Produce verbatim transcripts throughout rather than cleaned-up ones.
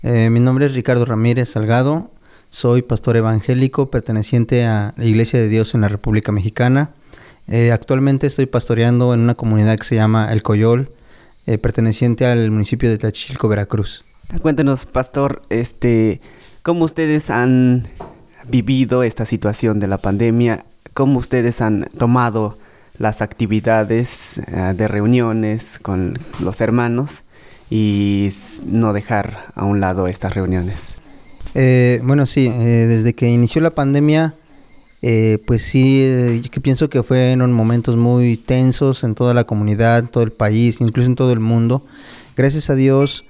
Eh, mi nombre es Ricardo Ramírez Salgado, soy pastor evangélico perteneciente a la Iglesia de Dios en la República Mexicana. Eh, actualmente estoy pastoreando en una comunidad que se llama El Coyol, eh, perteneciente al municipio de Tlaxcilco, Veracruz. Cuéntenos, pastor, este, ¿cómo ustedes han vivido esta situación de la pandemia? ¿Cómo ustedes han tomado las actividades uh, de reuniones con los hermanos y no dejar a un lado estas reuniones? Eh, bueno, sí, eh, desde que inició la pandemia, eh, pues sí, eh, yo que pienso que fueron momentos muy tensos en toda la comunidad, en todo el país, incluso en todo el mundo. Gracias a Dios,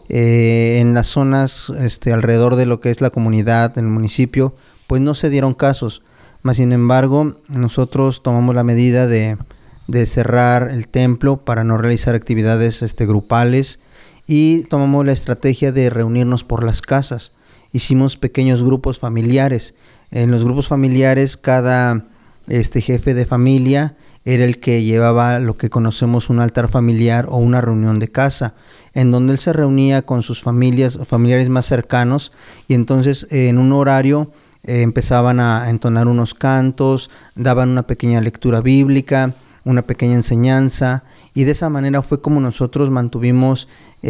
eh, en las zonas este, alrededor de lo que es la comunidad, en el municipio, pues no se dieron casos. Mas sin embargo, nosotros tomamos la medida de, de cerrar el templo para no realizar actividades este, grupales, y tomamos la estrategia de reunirnos por las casas. Hicimos pequeños grupos familiares. En los grupos familiares, cada este, jefe de familia era el que llevaba lo que conocemos un altar familiar o una reunión de casa, en donde él se reunía con sus familias, familiares más cercanos, y entonces eh, en un horario eh, empezaban a entonar unos cantos, daban una pequeña lectura bíblica, una pequeña enseñanza, y de esa manera fue como nosotros mantuvimos,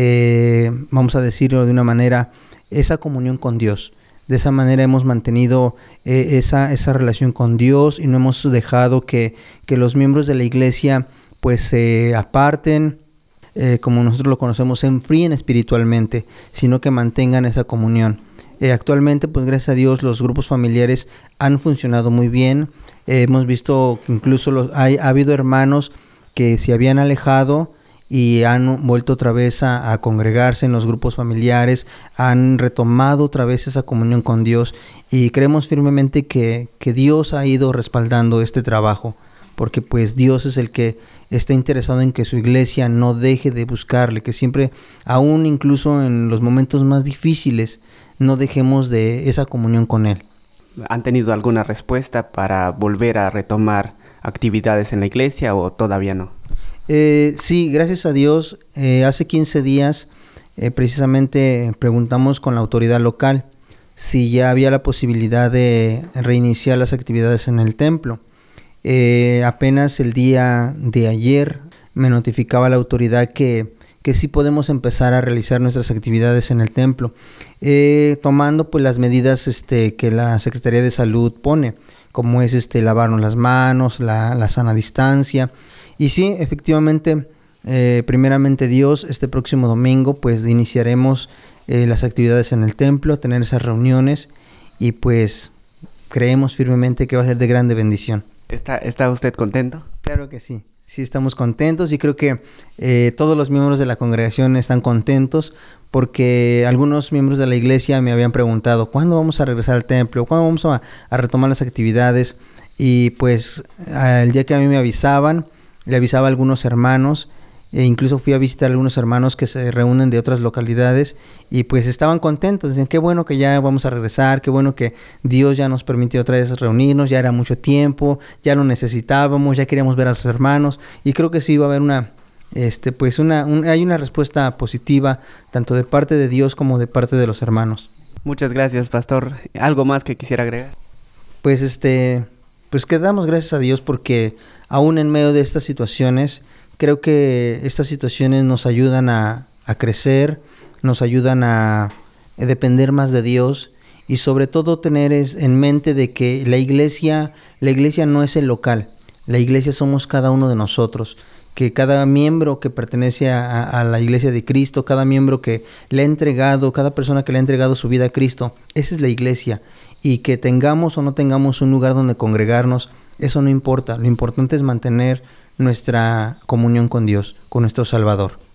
eh, vamos a decirlo de una manera, esa comunión con Dios. De esa manera hemos mantenido eh, esa, esa relación con Dios, y no hemos dejado que, que los miembros de la iglesia pues se aparten, eh, como nosotros lo conocemos, se enfríen espiritualmente, sino que mantengan esa comunión. Eh, actualmente, pues gracias a Dios, los grupos familiares han funcionado muy bien. Eh, hemos visto que incluso los, hay, ha habido hermanos que se habían alejado y han vuelto otra vez a, a congregarse en los grupos familiares, han retomado otra vez esa comunión con Dios, y creemos firmemente que, que Dios ha ido respaldando este trabajo, porque pues Dios es el que está interesado en que su iglesia no deje de buscarle, que siempre, aún incluso en los momentos más difíciles, no dejemos de esa comunión con Él. ¿Han tenido alguna respuesta para volver a retomar actividades en la iglesia o todavía no? Eh, sí, gracias a Dios, eh, hace quince días eh, precisamente preguntamos con la autoridad local si ya había la posibilidad de reiniciar las actividades en el templo. Eh, apenas el día de ayer me notificaba la autoridad que, que sí podemos empezar a realizar nuestras actividades en el templo, eh, tomando pues las medidas este, que la Secretaría de Salud pone, como es este, lavarnos las manos, la, la sana distancia. Y sí, efectivamente, eh, primeramente Dios, este próximo domingo pues iniciaremos eh, las actividades en el templo, tener esas reuniones, y pues creemos firmemente que va a ser de grande bendición. ¿Está, está usted contento? Claro que sí, sí estamos contentos, y creo que eh, todos los miembros de la congregación están contentos, porque algunos miembros de la iglesia me habían preguntado ¿cuándo vamos a regresar al templo? ¿Cuándo vamos a, a retomar las actividades? Y pues el día que a mí me avisaban, le avisaba a algunos hermanos, e incluso fui a visitar a algunos hermanos que se reúnen de otras localidades, y pues estaban contentos, decían qué bueno que ya vamos a regresar, qué bueno que Dios ya nos permitió otra vez reunirnos, ya era mucho tiempo, ya lo necesitábamos, ya queríamos ver a sus hermanos, y creo que sí va a haber una, este, pues una, un, hay una respuesta positiva, tanto de parte de Dios como de parte de los hermanos. Muchas gracias, pastor. ¿Algo más que quisiera agregar? Pues este, pues que damos gracias a Dios, porque aún en medio de estas situaciones, creo que estas situaciones nos ayudan a, a crecer, nos ayudan a, a depender más de Dios, y sobre todo tener es, en mente de que la iglesia, la iglesia no es el local, la iglesia somos cada uno de nosotros, que cada miembro que pertenece a, a la iglesia de Cristo, cada miembro que le ha entregado, cada persona que le ha entregado su vida a Cristo, esa es la iglesia, y que tengamos o no tengamos un lugar donde congregarnos, eso no importa, lo importante es mantener nuestra comunión con Dios, con nuestro Salvador.